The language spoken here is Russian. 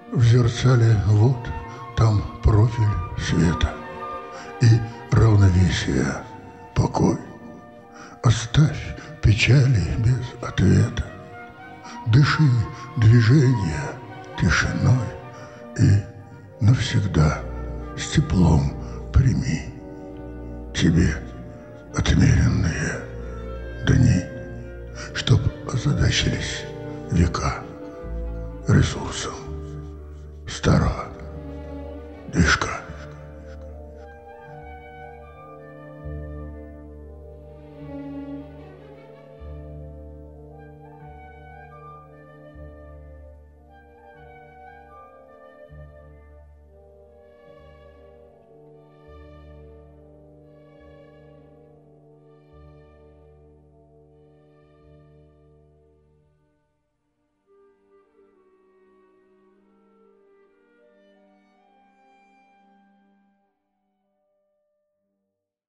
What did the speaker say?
В зеркале вот там профиль света и равновесие, покой. Оставь печали без ответа, дыши движение тишиной и навсегда с теплом прими тебе отмеренные дни, чтоб озадачились века ресурсом старого движка.